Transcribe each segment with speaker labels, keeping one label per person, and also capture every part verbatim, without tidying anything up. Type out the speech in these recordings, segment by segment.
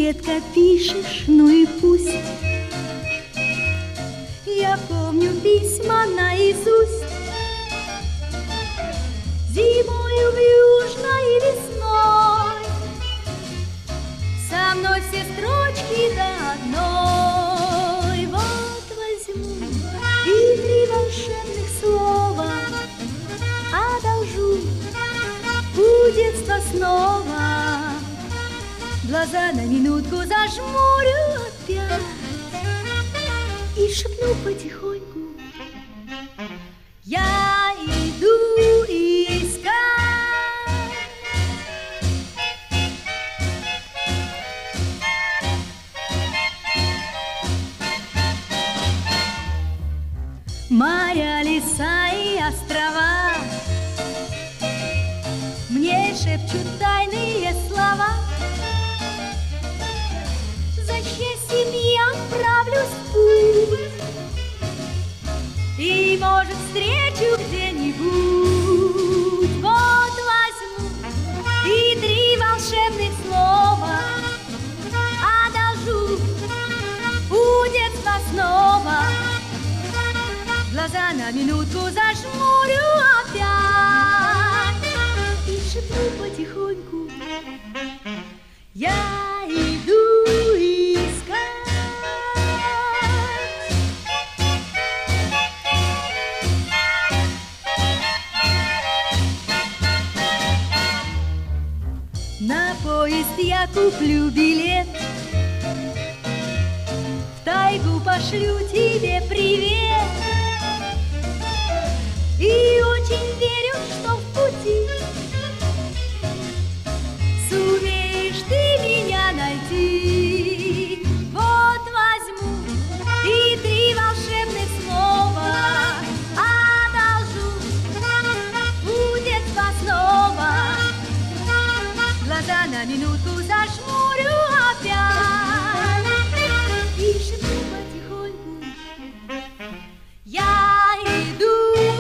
Speaker 1: редко пишешь, ну и пусть. Я помню письма наизусть. Зимою в южной весной со мной все строчки до одной. Вот возьму и три волшебных слова одолжу у детства снова. Глаза на минутку зажмурю опять и шепну потихоньку: я иду искать. Моря, леса и острова мне шепчут тайные слова. За счастьем я отправлюсь в путь и, может, встречу где-нибудь. Вот возьму и три волшебных слова одолжу у детства снова. Глаза на минутку зажмурю опять и шепну потихоньку: я иду искать. На поезд я куплю билет, в тайгу пошлю тебе привет. И очень верю, что в пути сумеешь ты меня найти. Вот возьму и три волшебных слова одолжу у детства снова. Глаза на минутку зажмурю опять и шепну потихоньку: я иду.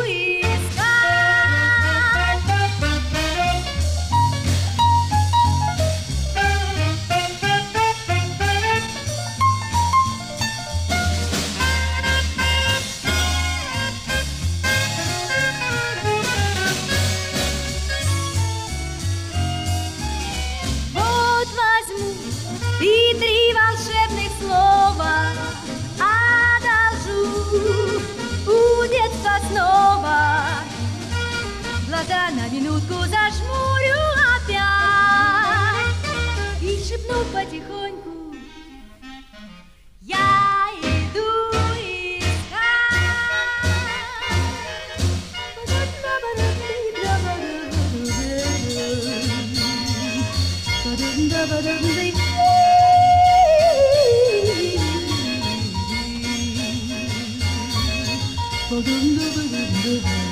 Speaker 1: И три волшебных слова одолжу у детства снова. Глаза на минутку зажмурю опять и шепну потихоньку: я иду искать. Ba-dum-da-ba-dum-da-ba.